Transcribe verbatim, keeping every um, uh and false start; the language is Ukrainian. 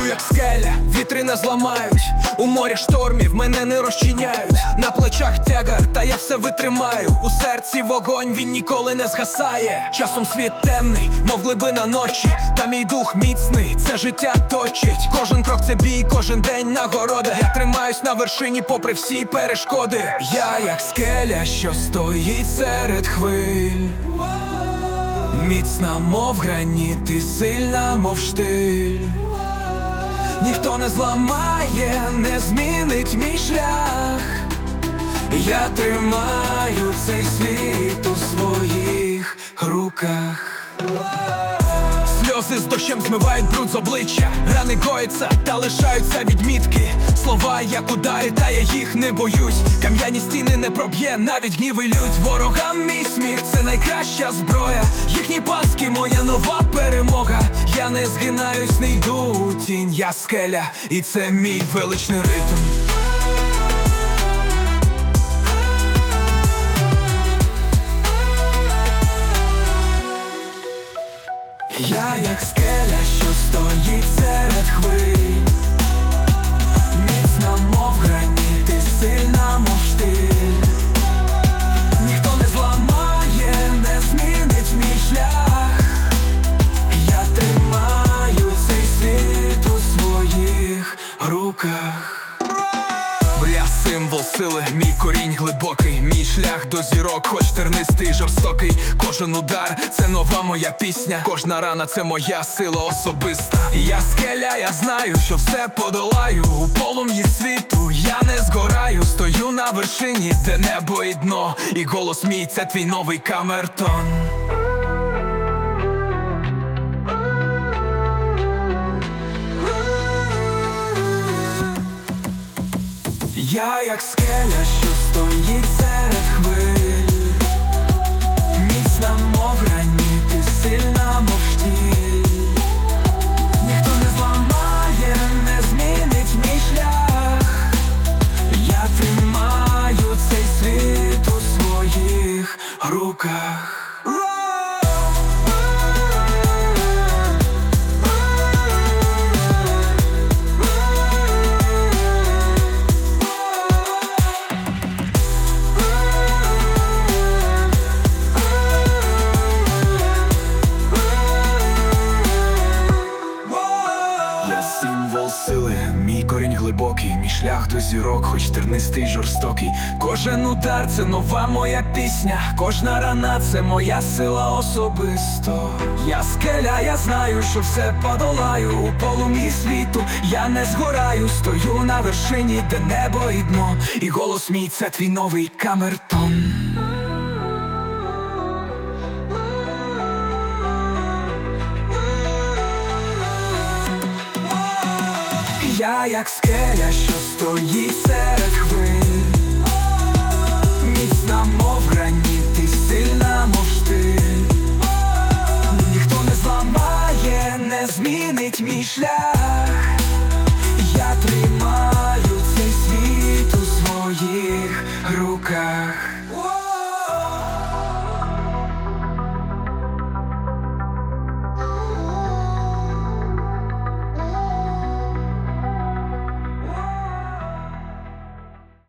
Стою як скеля, вітри не зламають, у морі штормів мене не розчиняють. На плечах тягар, та я все витримаю. У серці вогонь, він ніколи не згасає. Часом світ темний, мов глибина ночі, та мій дух міцний, це життя точить. Кожен крок це бій, кожен день нагорода. Я тримаюсь на вершині попри всі перешкоди. Я як скеля, що стоїть серед хвиль, міцна, мов граніт, і сильна, мов штиль. Ніхто не зламає, не змінить мій шлях. Я тримаю цей світ у своїх руках. Сльози з дощем змивають бруд з обличчя, рани гояться та лишаються відмітки. Слова як удари, та я їх не боюсь. Кам'яні стіни не проб'є, навіть гнів і лють. Ворогам мій сміх – це найкраща зброя. Їхні пастки – моя нова перемога. Я не згинаюсь, не йду у тінь. Я скеля, і це мій величний ритм. Я як скеля, що стоїть серед хвиль, міцна, мов граніт, і сильна, мов штиль. Ніхто не зламає, не змінить мій шлях. Я тримаю цей світ у своїх руках. Я символ сили, мій корінь глибокий, мій шлях до зірок, хоч тернистий, жорстокий. Кожен удар – це нова моя пісня, кожна рана – це моя сила особиста. Я скеля, я знаю, що все подолаю. У полум'ї світу я не згораю. Стою на вершині, де небо і дно, і голос мій – це твій новий камертон. Я як скеля, що стоїть серед хвиль, міцна, мов граніт, і сильна, мов штиль. Ніхто не зламає, не змінить мій шлях. Я тримаю цей світ у своїх руках. Символ сили, мій корінь глибокий, мій шлях до зірок, хоч тернистий, жорстокий. Кожен удар – це нова моя пісня, кожна рана – це моя сила особисто. Я скеля, я знаю, що все подолаю. У полум'ї світу я не згораю. Стою на вершині, де небо і дно, і голос мій – це твій новий камертон. Я як скеля, що стоїть серед хвиль, міцна, мов граніт, і сильна, мов штиль. Ніхто не зламає, не змінить мій шлях. Я тримаю цей світ у своїх руках.